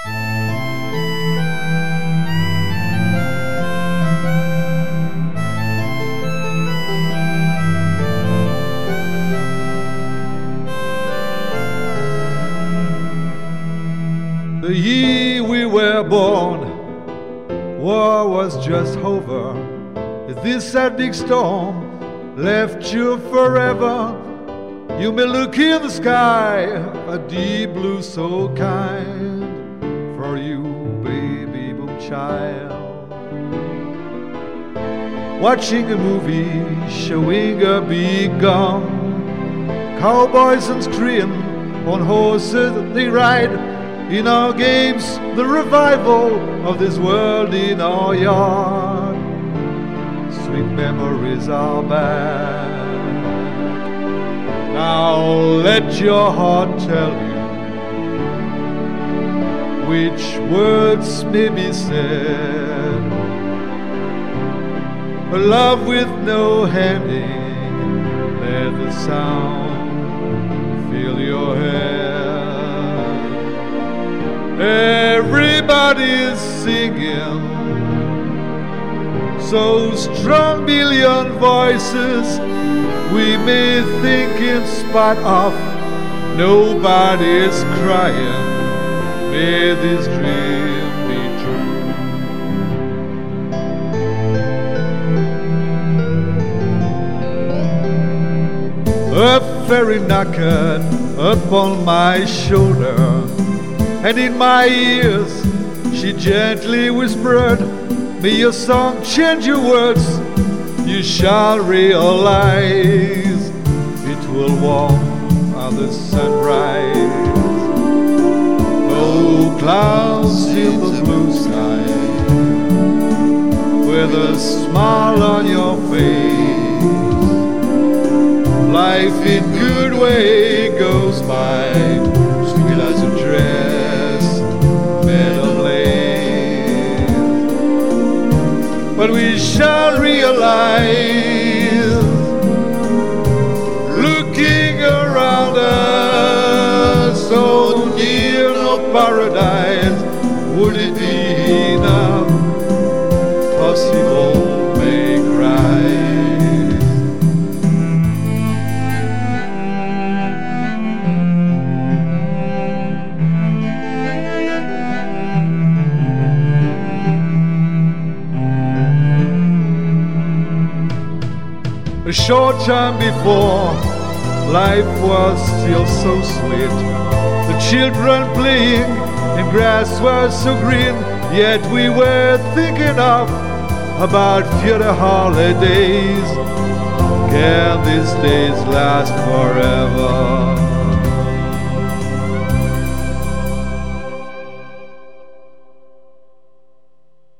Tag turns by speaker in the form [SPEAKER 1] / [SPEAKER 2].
[SPEAKER 1] The year we were born, war was just over. This sad big storm left you forever. You may look in the sky, a deep blue so kind for you, baby boom child. Watching a movie showing a big gun, cowboys and scream on horses they ride. In our games, the revival of this world in our yard. Sweet memories are back. Now let your heart tell you which words may be said. A love with no ending, let the sound fill your head. Everybody's singing, so strong, billion voices. We may think in spite of nobody's crying. May this dream be true. A fairy knocked upon my shoulder, and in my ears she gently whispered, may your song change your words. You shall realize it will warm on the sunrise. No clouds in the blue sky, with a smile on your face. Life in good way goes by, sweet as a dress made of lace. But we shall realize, looking around us, so near no paradise, would it be enough possible make rise? A short time before, life was still so sweet. The children playing and grass was so green. Yet we were thinking of about future holidays. Can these days last forever?